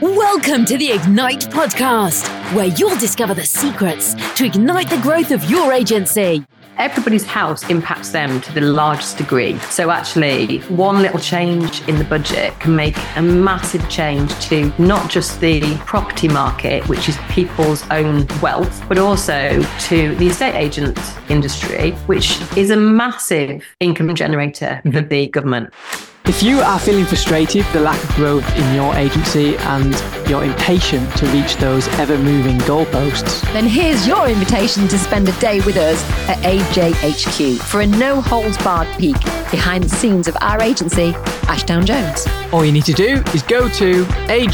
Welcome to the Ignite podcast, where you'll discover the secrets to ignite the growth of your agency. Everybody's house impacts them to the largest degree. So actually, one little change in the budget can make a massive change to not just the property market, which is people's own wealth, but also to the estate agent industry, which is a massive income generator for the government. If you are feeling frustrated with the lack of growth in your agency and you're impatient to reach those ever-moving goalposts, then here's your invitation to spend a day with us at AJHQ for a no-holds-barred peek behind the scenes of our agency, Ashdown Jones. all you need to do is go to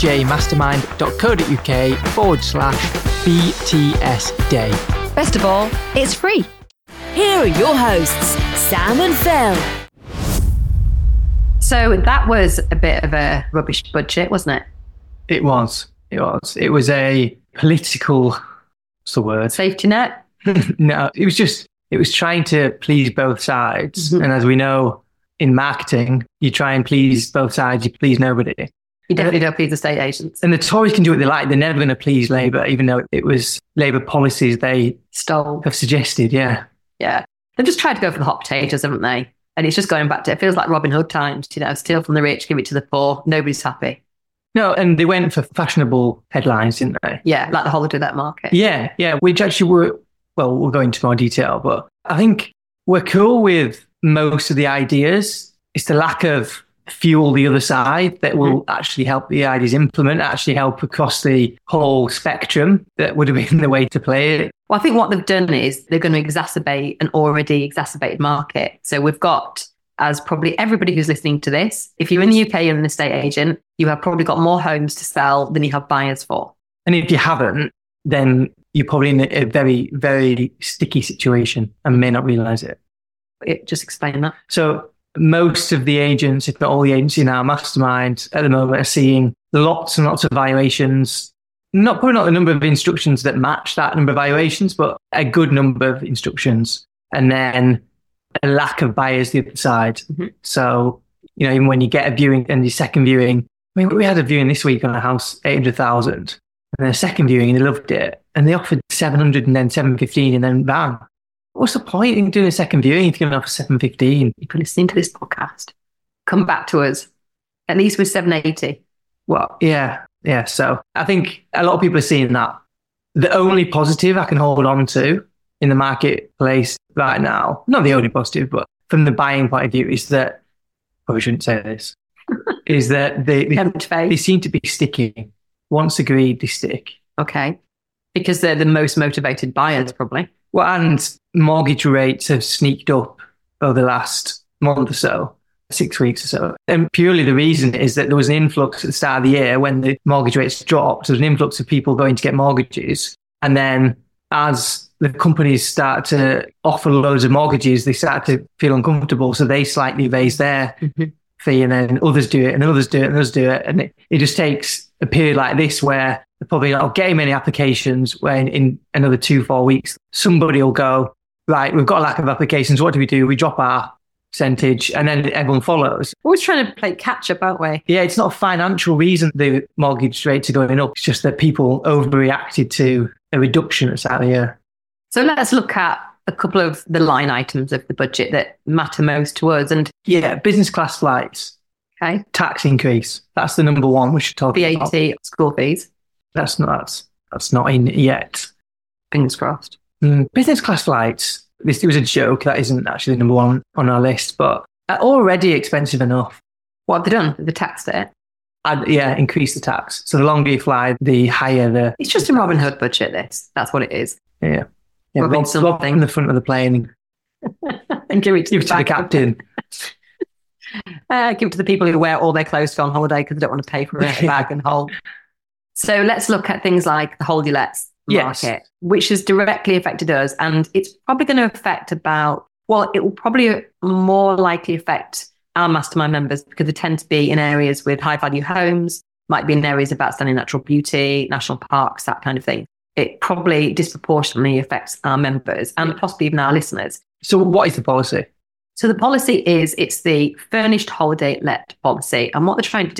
ajmastermind.co.uk/BTS Day. Best of all, it's free. Here are your hosts, Sam and Phil. So that was a bit of a rubbish budget, wasn't it? It was. It was a political, what's the word? Safety net? No, it was trying to please both sides. Mm-hmm. And as we know, in marketing, you try and please both sides, you please nobody. You definitely don't please estate agents. And the Tories can do what they like. They're never going to please Labour, even though it was Labour policies they stole. Have suggested, yeah. Yeah. They've just tried to go for the hot potatoes, haven't they? And it's just going back to, it feels like Robin Hood times, steal from the rich, give it to the poor. Nobody's happy. No, and they went for fashionable headlines, didn't they? Yeah, like the holiday let market. Yeah, which actually we'll go into more detail, but I think we're cool with most of the ideas. It's the lack of fuel the other side that will actually help the ideas implement, actually help across the whole spectrum that would have been the way to play it. Well, I think what they've done is they're going to exacerbate an already exacerbated market. So we've got, as probably everybody who's listening to this, if you're in the UK and an estate agent, you have probably got more homes to sell than you have buyers for. And if you haven't, then you're probably in a very, very sticky situation and may not realise it. Just explain that. So most of the agents, if not all the agents in our mastermind at the moment, are seeing lots and lots of valuations. Probably not the number of instructions that match that number of valuations, but a good number of instructions. And then a lack of buyers the other side. Mm-hmm. So, even when you get a viewing and the second viewing, we had a viewing this week on a house, 800,000, and then a second viewing and they loved it. And they offered 700 and then 715 and then bang. What's the point in doing a second viewing if you're going to offer 715? If you're listening to this podcast, come back to us, at least with 780. Well, yeah. So I think a lot of people are seeing that. The only positive I can hold on to in the marketplace right now, not the only positive, but from the buying point of view, is that, probably shouldn't say this, is that they seem to be sticking. Once agreed, they stick. Okay. Because they're the most motivated buyers, probably. Well, and mortgage rates have sneaked up over the last month or so, 6 weeks or so. And purely the reason is that there was an influx at the start of the year when the mortgage rates dropped. There was an influx of people going to get mortgages. And then as the companies start to offer loads of mortgages, they start to feel uncomfortable. So they slightly raise their fee, and then others do it and others do it and others do it. And it just takes a period like this where they're probably not getting many applications, when in another 2-4 weeks, somebody will go, right, we've got a lack of applications. What do? We drop our percentage and then everyone follows. We're always trying to play catch up, aren't we? Yeah, it's not a financial reason the mortgage rates are going up. It's just that people overreacted to a reduction at the start of the year. So let's look at a couple of the line items of the budget that matter most to us. And yeah, business class flights. Okay. Tax increase. That's the number one we should talk about. VAT, school fees. That's not in yet. Fingers crossed. Business class flights. It was a joke. That isn't actually number one on our list, but already expensive enough. What have they done? The taxed it? Increase the tax. So the longer you fly, the higher the... It's just a Robin Hood budget, this. That's what it is. Yeah. Rob in the front of the plane. And give it to the captain. Give it to the people who wear all their clothes to go on holiday because they don't want to pay for a bag and hold. So let's look at things like the holiday lets market, which has directly affected us. And it's probably going to affect it will probably more likely affect our mastermind members because they tend to be in areas with high value homes, might be in areas of outstanding natural beauty, national parks, that kind of thing. It probably disproportionately affects our members and possibly even our listeners. So what is the policy? So the policy it's the furnished holiday let policy. And what they're trying to do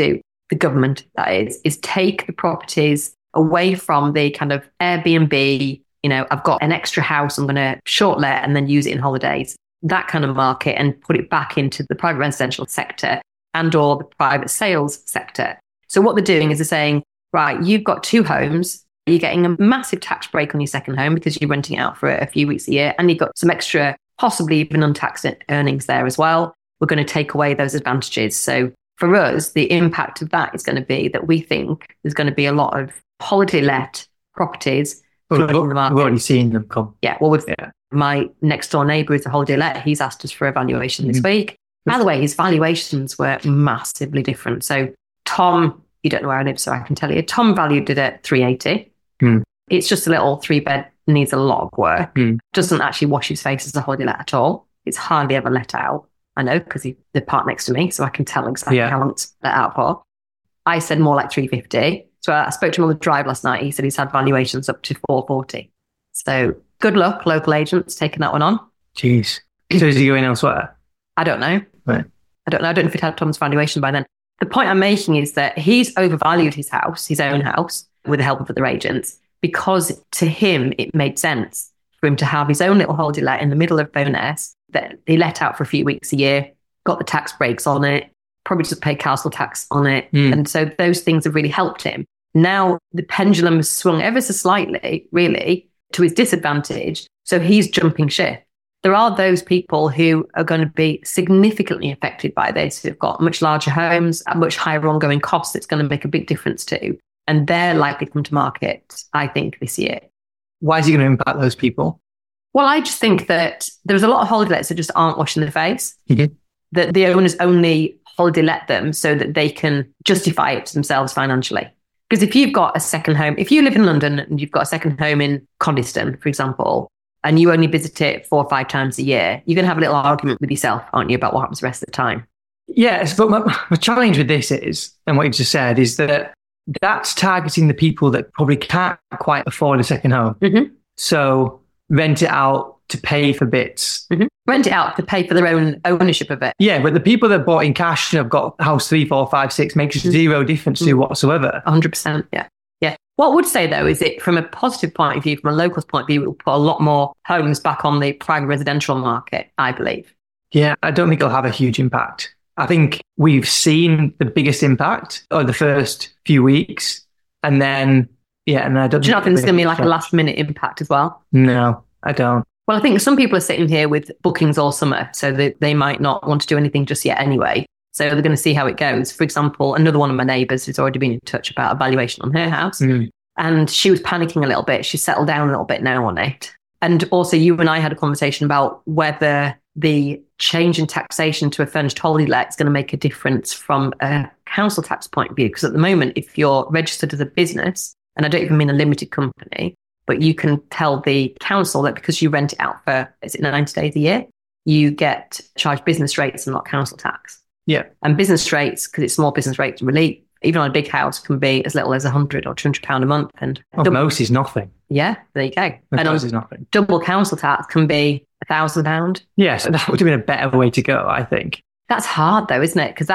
the government, that is take the properties away from the kind of Airbnb, I've got an extra house, I'm going to short let and then use it in holidays, that kind of market, and put it back into the private residential sector and or the private sales sector. So what they're doing is they're saying, right, you've got 2 homes, you're getting a massive tax break on your second home because you're renting it out for a few weeks a year, and you've got some extra, possibly even untaxed earnings there as well. We're going to take away those advantages. So for us, the impact of that is going to be that we think there's going to be a lot of holiday let properties. We've already seen them come. Yeah, well, my next door neighbour is a holiday let. He's asked us for a valuation this week. By the way, his valuations were massively different. So Tom, you don't know where I live, so I can tell you. Tom valued it at 380. It's just a little 3-bed, needs a lot of work. Doesn't actually wash his face as a holiday let at all. It's hardly ever let out. I know because they park next to me, so I can tell exactly how long it's let out for. I said more like 350. So I spoke to him on the drive last night. He said he's had valuations up to 440. So good luck, local agents, taking that one on. Jeez. So is he going elsewhere? I don't know. Right. I don't know. I don't know if he'd had Tom's valuation by then. The point I'm making is that he's overvalued his house, his own house, with the help of other agents, because to him, it made sense for him to have his own little holiday let in the middle of Bowness that he let out for a few weeks a year, got the tax breaks on it, probably just paid council tax on it. And so those things have really helped him. Now the pendulum has swung ever so slightly, really, to his disadvantage. So he's jumping ship. There are those people who are going to be significantly affected by this, who've got much larger homes, at much higher ongoing costs. It's going to make a big difference to. And they're likely to come to market, I think, this year. Why is he going to impact those people? Well, I just think that there's a lot of holiday lets that just aren't washing their face. That the owners only holiday let them so that they can justify it to themselves financially. Because if you've got a second home, if you live in London and you've got a second home in Coniston, for example, and you only visit it 4 or 5 times a year, you're going to have a little argument with yourself, aren't you, about what happens the rest of the time? Yes, but my challenge with this is, and what you just said, is that that's targeting the people that probably can't quite afford a second home. So rent it out to pay for bits. Rent it out to pay for their own ownership of it. Yeah, but the people that bought in cash and have got house 3, 4, 5, 6 makes zero difference to whatsoever. 100%. Yeah. What I would say, though, is it from a positive point of view, from a local's point of view, it will put a lot more homes back on the private residential market, I believe. Yeah, I don't think it'll have a huge impact. I think we've seen the biggest impact over the first few weeks. And then, and I don't Do you not think there's going to be like a last minute impact as well? No, I don't. Well, I think some people are sitting here with bookings all summer, so they might not want to do anything just yet anyway. So they're going to see how it goes. For example, another one of my neighbours who's already been in touch about a valuation on her house. And she was panicking a little bit. She's settled down a little bit now on it. And also you and I had a conversation about whether the change in taxation to a furnished holiday let is going to make a difference from a council tax point of view. Because at the moment, if you're registered as a business, and I don't even mean a limited company, but you can tell the council that because you rent it out for, is it 90 days a year, you get charged business rates and not council tax. Yeah. And business rates, because it's small business rates, relief, even on a big house, can be as little as £100 or £200 a month. And most is nothing. Yeah, there you go. Most is nothing. Double council tax can be £1,000. Yes, that would have been a better way to go, I think. That's hard though, isn't it? Because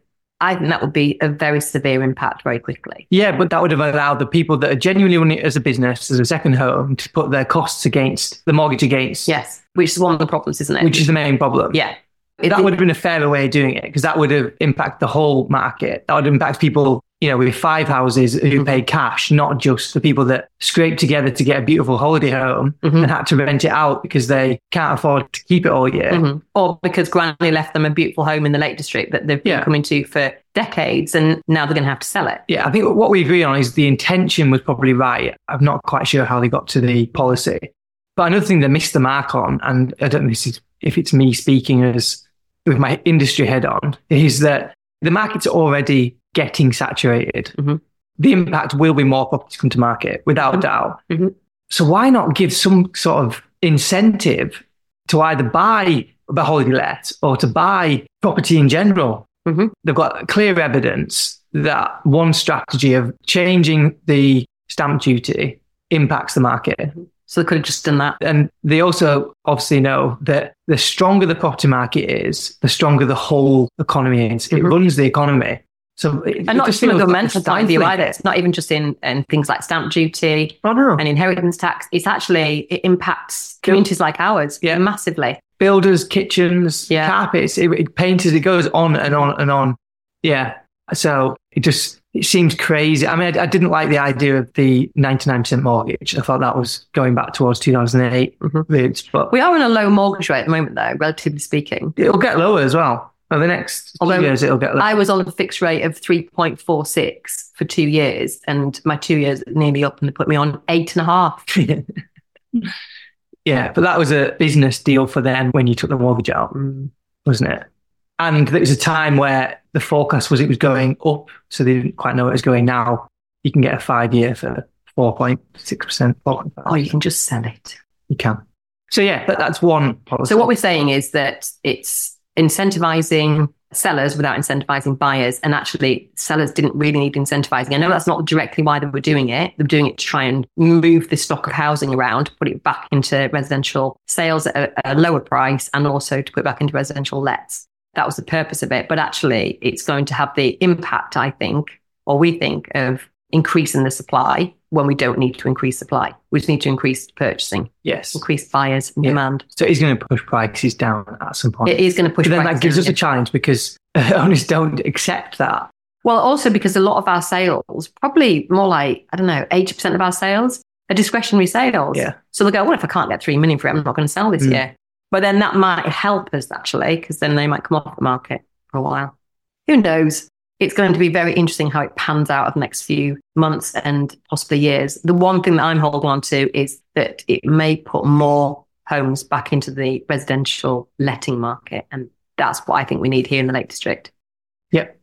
I think that would be a very severe impact very quickly. Yeah, but that would have allowed the people that are genuinely running it as a business, as a second home, to put their costs against the mortgage against. Yes, which is one of the problems, isn't it? Which is the main problem. Yeah. That would have been a fairer way of doing it, because that would have impacted the whole market. That would impact people, with 5 houses who pay cash, not just the people that scrape together to get a beautiful holiday home and had to rent it out because they can't afford to keep it all year. Or because Granny left them a beautiful home in the Lake District that they've been coming to for decades and now they're going to have to sell it. Yeah, I think what we agree on is the intention was probably right. I'm not quite sure how they got to the policy. But another thing they missed the mark on, and I don't know if it's me speaking as with my industry head on, is that the market's already getting saturated. The impact will be more properties come to market, without doubt. So why not give some sort of incentive to either buy the holiday let or to buy property in general? They've got clear evidence that one strategy of changing the stamp duty impacts the market. So they could have just done that. And they also obviously know that the stronger the property market is, the stronger the whole economy is. It runs the economy. So and not just from a governmental point of view either. It's not even just in things like stamp duty and inheritance tax. It impacts communities like ours massively. Builders, kitchens, carpets, painters, it goes on and on and on. Yeah. So it seems crazy. I mean, I didn't like the idea of the 99% mortgage. I thought that was going back towards 2008 roots. But we are on a low mortgage rate at the moment, though, relatively speaking. It'll get lower as well. Over the next 2 years, it'll get lower. I was on a fixed rate of 3.46 for 2 years, and my 2 years nearly up, and they put me on 8.5. Yeah, but that was a business deal for them when you took the mortgage out, wasn't it? And there was a time where the forecast was it was going up, so they didn't quite know it was going. Now you can get a 5-year for 4.6%, 4.5%. Oh, you can just sell it. You can. So yeah, that's one policy. So what we're saying is that it's incentivizing sellers without incentivizing buyers, and actually sellers didn't really need incentivizing. I know that's not directly why they were doing it. They were doing it to try and move the stock of housing around, put it back into residential sales at a lower price, and also to put it back into residential lets. That was the purpose of it. But actually, it's going to have the impact, I think, or we think, of increasing the supply when we don't need to increase supply. We just need to increase purchasing. Yes. Increase buyers and demand. So it's going to push prices down at some point. It is going to push prices down. But then that gives us a challenge because owners don't accept that. Well, also because a lot of our sales, probably more like, 80% of our sales are discretionary sales. Yeah. So they'll go, well, if I can't get 3 million for it, I'm not going to sell this year. But then that might help us, actually, because then they might come off the market for a while. Who knows? It's going to be very interesting how it pans out over the next few months and possibly years. The one thing that I'm holding on to is that it may put more homes back into the residential letting market. And that's what I think we need here in the Lake District. Yep.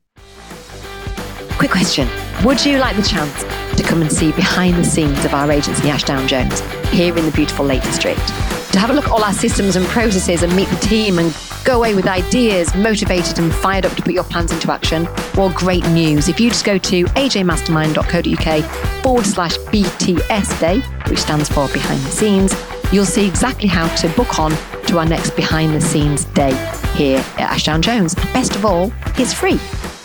Quick question. Would you like the chance to come and see behind the scenes of our agency, Ashdown Jones, here in the beautiful Lake District? To have a look at all our systems and processes and meet the team and go away with ideas, motivated and fired up to put your plans into action? Well, great news. If you just go to ajmastermind.co.uk/BTS Day, which stands for behind the scenes, you'll see exactly how to book on to our next behind the scenes day here at Ashdown Jones. And best of all, it's free.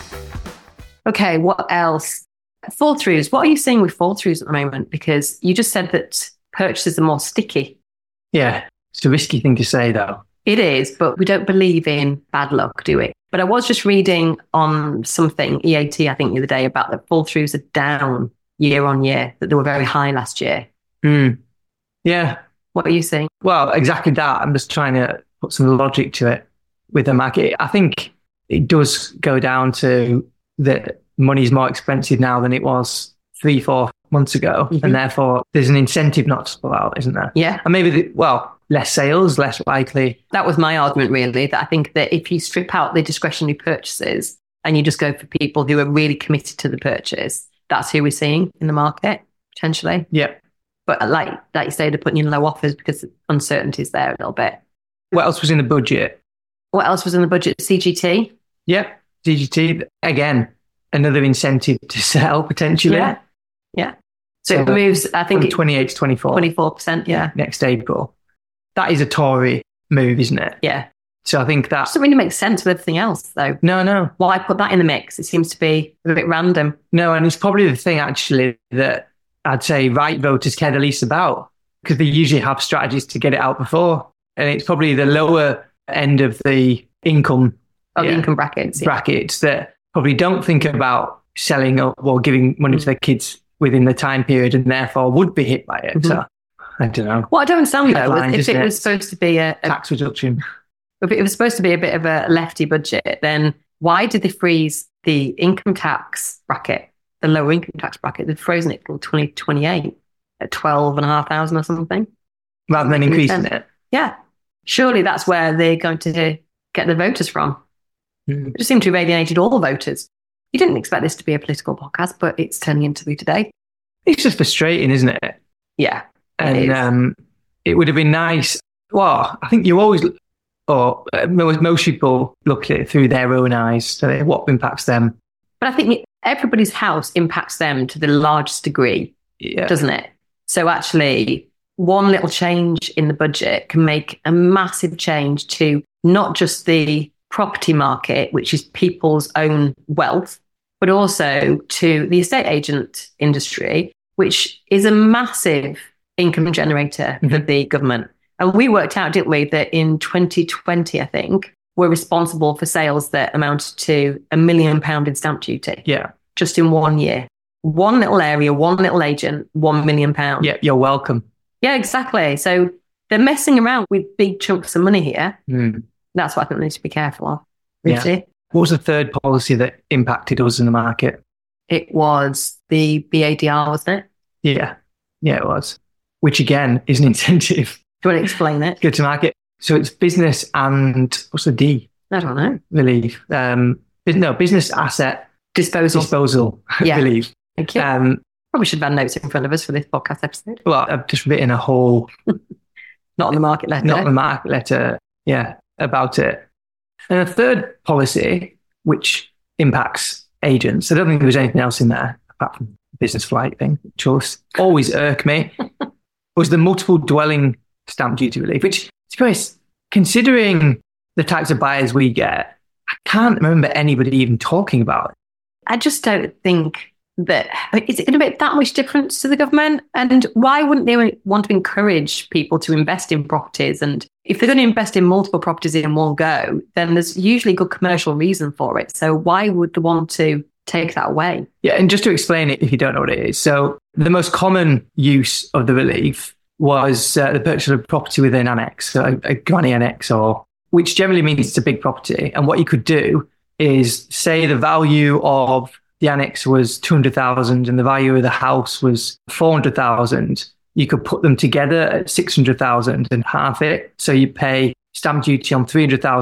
Okay, what else? Fall throughs. What are you seeing with fall throughs at the moment? Because you just said that purchases are more sticky. Yeah, it's a risky thing to say, though. It is, but we don't believe in bad luck, do we? But I was just reading on something, EAT, I think, the other day, about that fall throughs are down year on year, that they were very high last year. Yeah. What are you seeing? Well, exactly that. I'm just trying to put some logic to it with the market. I think it does go down to that money's more expensive now than it was 3-4 months ago. And therefore, there's an incentive not to pull out, isn't there? Yeah. And maybe, less sales, less likely. That was my argument, really, that I think that if you strip out the discretionary purchases and you just go for people who are really committed to the purchase, that's who we're seeing in the market, potentially. Yeah. But like you say, they're putting in low offers because uncertainty's there a little bit. What else was in the budget? What else was in the budget? CGT? Yep. CGT, again, another incentive to sell, potentially. Yeah. So it moves, I think, from 28 to 24. 24%, yeah. Next April. That is a Tory move, isn't it? Yeah. So I think that doesn't really make sense with everything else, though. No. Why put that in the mix? It seems to be a bit random. No, and it's probably the thing, actually, that I'd say right voters care the least about, because they usually have strategies to get it out before. And it's probably the lower end of the income income brackets that probably don't think about selling or giving money to their kids within the time period, and therefore would be hit by it. So I don't know. What I don't understand, though, if it was supposed to be a tax reduction, if it was supposed to be a bit of a lefty budget, then why did they freeze the income tax bracket, the lower income tax bracket? They've frozen it till 2028 at 12,500 or something, rather than increasing it. Yeah, surely that's where they're going to get the voters from. It just seemed to have alienated all the voters. You didn't expect this to be a political podcast, but it's turning into be today. It's just frustrating, isn't it? Yeah. And it would have been nice. Well, I think you always, or most people look at it through their own eyes. So what impacts them? But I think everybody's house impacts them to the largest degree, doesn't it? So actually, one little change in the budget can make a massive change to not just the property market, which is people's own wealth, but also to the estate agent industry, which is a massive income generator for the government. And we worked out, didn't we, that in 2020, I think, we're responsible for sales that amounted to £1 million in stamp duty. Yeah. Just in 1 year. One little area, one little agent, £1 million. Yeah, you're welcome. Yeah, exactly. So they're messing around with big chunks of money here. That's what I think we need to be careful of. Yeah. What was the third policy that impacted us in the market? It was the BADR, wasn't it? Yeah. Yeah, it was. Which again is an incentive. Do you want to explain it? Go to market. So it's business and what's the D? I don't know. Relief. Business asset disposal. Yeah. Relief. Thank you. Probably should have had notes in front of us for this podcast episode. Well, I've just written a whole... Not on the market letter. Not on the market letter, yeah, about it. And a third policy, which impacts agents, I don't think there was anything else in there, apart from the business flight thing, which always irked me, was the multiple dwelling stamp duty relief, which, to be honest, considering the types of buyers we get, I can't remember anybody even talking about it. I just don't think that, is it going to make that much difference to the government? And why wouldn't they want to encourage people to invest in properties? And if they're going to invest in multiple properties in one go, then there's usually good commercial reason for it. So why would they want to take that away? Yeah, and just to explain it, if you don't know what it is. So the most common use of the relief was the purchase of a property with an annex, so a granny annex, which generally means it's a big property. And what you could do is say the value of the annex was 200,000 and the value of the house was 400,000. You could put them together at 600,000 and half it. So you pay stamp duty on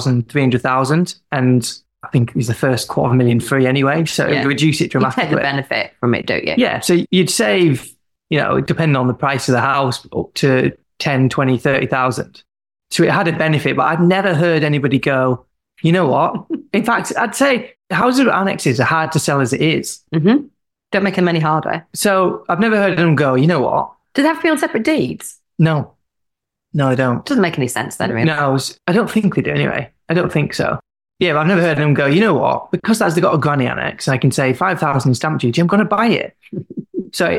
300,000, and I think it's the first $250,000 free anyway. So you reduce it dramatically. You take the benefit from it, don't you? Yeah. So you'd save, depending on the price of the house, up to 10, 20, 30,000. So it had a benefit, but I've never heard anybody go, you know what? In fact, I'd say houses with annexes are hard to sell as it is. Mm-hmm. Don't make them any harder. So I've never heard them go, you know what? Do they have to be on separate deeds? No, they don't. Doesn't make any sense then, really. No, I don't think they do anyway. I don't think so. Yeah, but I've never heard them go, you know what? Because they've got a granny annex, I can say 5,000 stamp duty, I'm going to buy it. So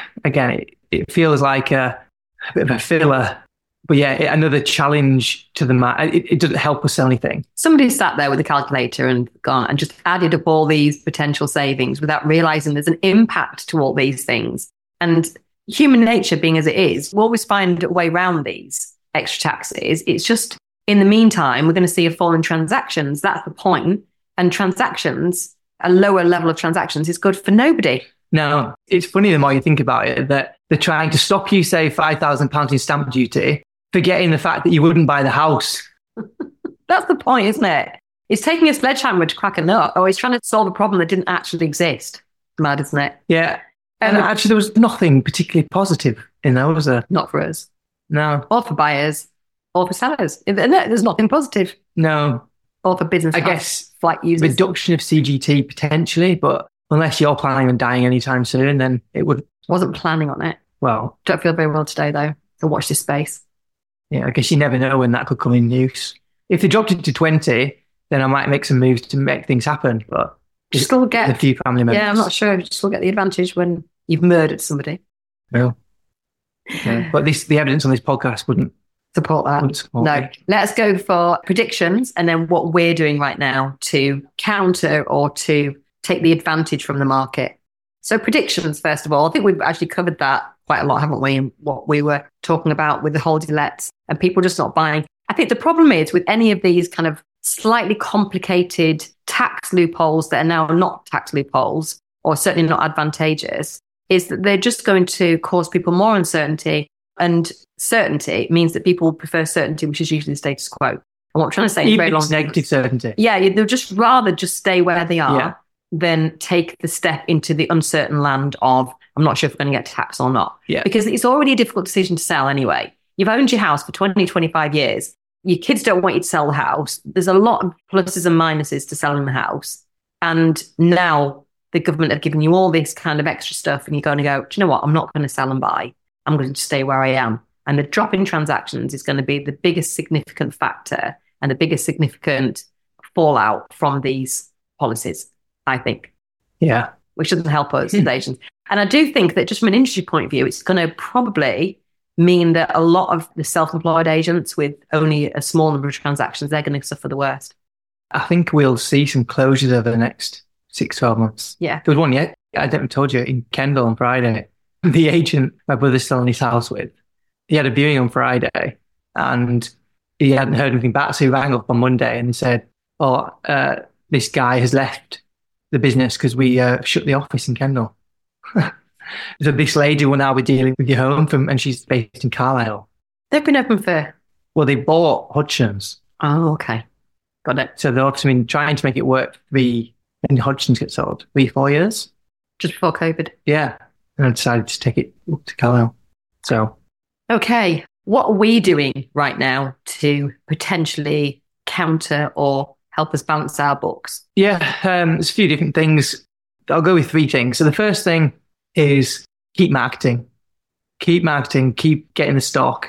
it feels like a bit of a filler. But yeah, another challenge to the market. It doesn't help us sell anything. Somebody sat there with a calculator and gone and just added up all these potential savings without realizing there's an impact to all these things. And human nature being as it is, we'll always find a way around these extra taxes. It's just, in the meantime, we're going to see a fall in transactions. That's the point. And transactions, a lower level of transactions, is good for nobody. No, it's funny the more you think about it, that they're trying to stop you, say, £5,000 in stamp duty, forgetting the fact that you wouldn't buy the house. That's the point, isn't it? It's taking a sledgehammer to crack a nut, or it's trying to solve a problem that didn't actually exist. Mad, isn't it? Yeah. And actually, there was nothing particularly positive in there, was there? Not for us. No. Or for buyers, or for sellers. There's nothing positive. No. Or for business. I guess flight users. Reduction of CGT potentially, but unless you're planning on dying anytime soon, then it would. Wasn't planning on it. Well. Don't feel very well today, though. So watch this space. Yeah, I guess you never know when that could come in use. If they dropped it to 20, then I might make some moves to make things happen. But you still get a few family members. Yeah, I'm not sure. You still get the advantage when you've murdered somebody. No. Yeah. But the evidence on this podcast wouldn't support that. No. Let's go for predictions and then what we're doing right now to counter or to take the advantage from the market. So predictions, first of all, I think we've actually covered that quite a lot, haven't we, in what we were talking about with the holiday lets and people just not buying. I think the problem is with any of these kind of slightly complicated tax loopholes that are now not tax loopholes or certainly not advantageous, is that they're just going to cause people more uncertainty, and certainty means that people prefer certainty, which is usually the status quo. And what I'm trying to say is very long. Negative certainty. Yeah, they'll just rather just stay where they are than take the step into the uncertain land of, I'm not sure if we're going to get taxed or not. Yeah. Because it's already a difficult decision to sell anyway. You've owned your house for 20, 25 years. Your kids don't want you to sell the house. There's a lot of pluses and minuses to selling the house. And now the government have given you all this kind of extra stuff and you're going to go, do you know what? I'm not going to sell and buy. I'm going to stay where I am. And the drop in transactions is going to be the biggest significant factor and the biggest significant fallout from these policies, I think. Yeah. Which doesn't help us as agents. And I do think that just from an industry point of view, it's going to probably mean that a lot of the self-employed agents with only a small number of transactions, they're going to suffer the worst. I think we'll see some closures over the next 6-12 months. Yeah. There was one yet, I don't know if I told you, in Kendal on Friday. The agent my brother's selling his house with, he had a viewing on Friday and he hadn't heard anything back. So he rang up on Monday and said, this guy has left the business because we shut the office in Kendal. So this lady will now be dealing with your home and she's based in Carlisle. They've been open for... Well, they bought Hutchins. Oh, okay. Got it. So they've obviously been trying to make it work when Hutchins gets sold, 3-4 years. Just before COVID. Yeah. And I decided to take it up to Carlisle. So. Okay. What are we doing right now to potentially counter or help us balance our books? Yeah, there's a few different things. I'll go with 3 things. So the first thing is keep marketing. Keep marketing, keep getting the stock.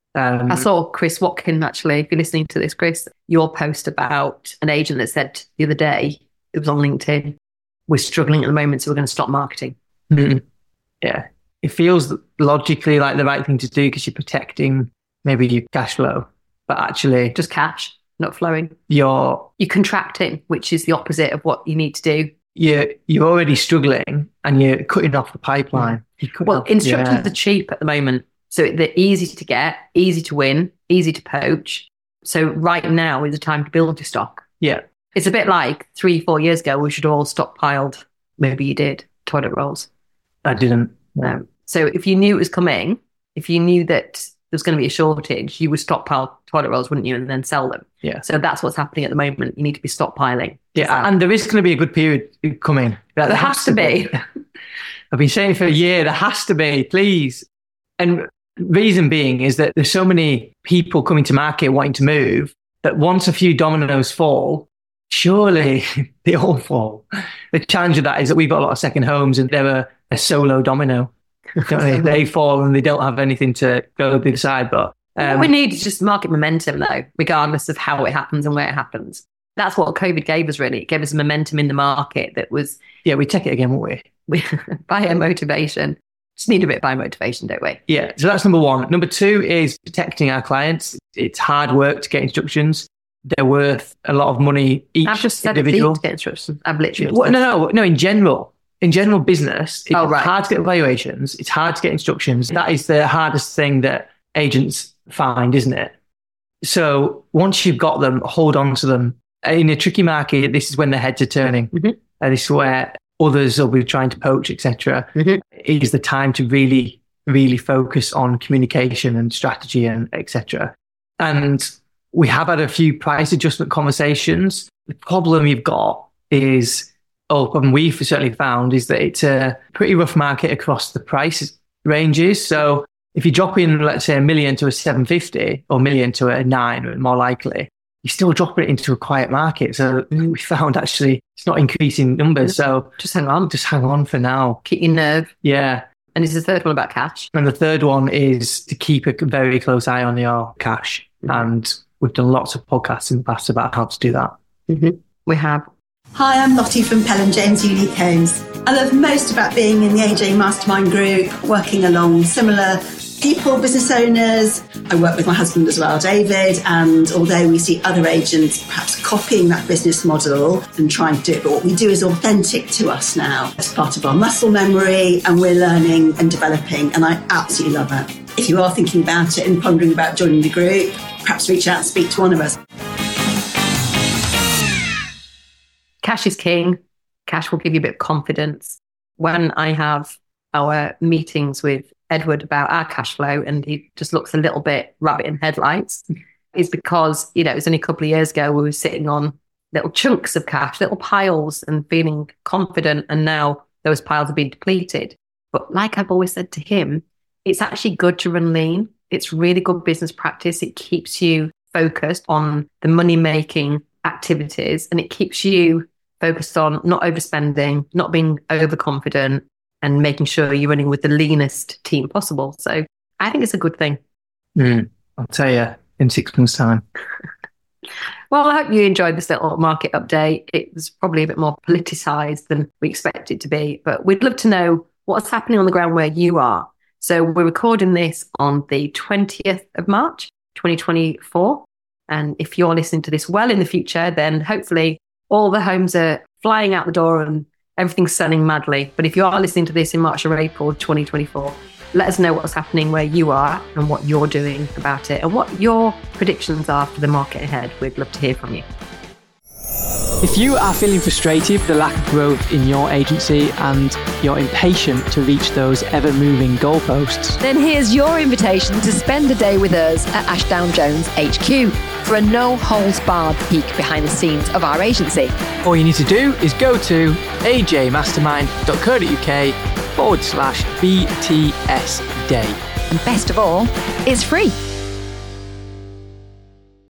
I saw Chris Watkin, actually, if you're listening to this, Chris, your post about an agent that said the other day, it was on LinkedIn, we're struggling at the moment, so we're going to stop marketing. Mm-hmm. Yeah. It feels logically like the right thing to do because you're protecting maybe your cash flow, but actually... Just cash, not flowing. You're contracting, which is the opposite of what you need to do. You're already struggling and you're cutting off the pipeline. Instructions are cheap at the moment. So they're easy to get, easy to win, easy to poach. So right now is the time to build your stock. Yeah. It's a bit like 3-4 years ago, we should all stockpiled. Maybe you did toilet rolls. I didn't. No. So if you knew it was coming, if you knew that there was going to be a shortage, you would stockpile toilet rolls, wouldn't you? And then sell them. Yeah. So that's what's happening at the moment. You need to be stockpiling. Yeah. And there is going to be a good period coming. There has to be. I've been saying for a year, there has to be, please. And reason being is that there's so many people coming to market wanting to move that once a few dominoes fall, surely they all fall. The challenge of that is that we've got a lot of second homes and they're a solo domino. Don't they? They fall and they don't have anything to go the other side. But what we need is just market momentum, though, regardless of how it happens and where it happens. That's what COVID gave us, really. It gave us momentum in the market that was... Yeah, we take it again, won't we? Buyer motivation. Just need a bit of buyer motivation, don't we? Yeah, so that's number 1. Number 2 is protecting our clients. It's hard work to get instructions. They're worth a lot of money each I've just said individual. To get instructions. I've literally... No, in general. In general business, it's right. hard to get evaluations. It's hard to get instructions. That is the hardest thing that agents find, isn't it? So once you've got them, hold on to them. In a tricky market, this is when their heads are turning. Mm-hmm. This is where others will be trying to poach, etc. Mm-hmm. It is the time to really, really focus on communication and strategy and etc. And we have had a few price adjustment conversations. The problem you've got is... problem we've certainly found is that it's a pretty rough market across the price ranges. So if you drop in, let's say, $1 million to a 750 or $1 million to a 9, more likely, you're still dropping it into a quiet market. So we found actually it's not increasing numbers. So just hang on. Just hang on for now. Keep your nerve. Yeah. And is the third one about cash? And the third one is to keep a very close eye on your cash. Mm-hmm. And we've done lots of podcasts in the past about how to do that. Mm-hmm. We have. Hi, I'm Lottie from Pelham James Unique Homes. I love most about being in the AJ Mastermind group, working along similar people, business owners. I work with my husband as well, David, and although we see other agents perhaps copying that business model and trying to do it, but what we do is authentic to us now. It's part of our muscle memory and we're learning and developing, and I absolutely love it. If you are thinking about it and pondering about joining the group, perhaps reach out and speak to one of us. Cash is king. Cash will give you a bit of confidence. When I have our meetings with Edward about our cash flow and he just looks a little bit rabbit in headlights, is because, it was only a couple of years ago we were sitting on little chunks of cash, little piles and feeling confident. And now those piles have been depleted. But like I've always said to him, it's actually good to run lean. It's really good business practice. It keeps you focused on the money-making activities and it keeps you focused on not overspending, not being overconfident and making sure you're running with the leanest team possible. So I think it's a good thing. I'll tell you in 6 months' time. Well, I hope you enjoyed this little market update. It was probably a bit more politicised than we expected it to be, but we'd love to know what's happening on the ground where you are. So we're recording this on the 20th of March, 2024. And if you're listening to this well in the future, then hopefully all the homes are flying out the door and everything's selling madly. But if you are listening to this in March or April 2024, let us know what's happening where you are and what you're doing about it and what your predictions are for the market ahead. We'd love to hear from you. If you are feeling frustrated with the lack of growth in your agency and you're impatient to reach those ever-moving goalposts, then here's your invitation to spend a day with us at Ashdown Jones HQ for a no-holds-barred peek behind the scenes of our agency. all you need to do is go to ajmastermind.co.uk/BTS Day. And best of all, it's free.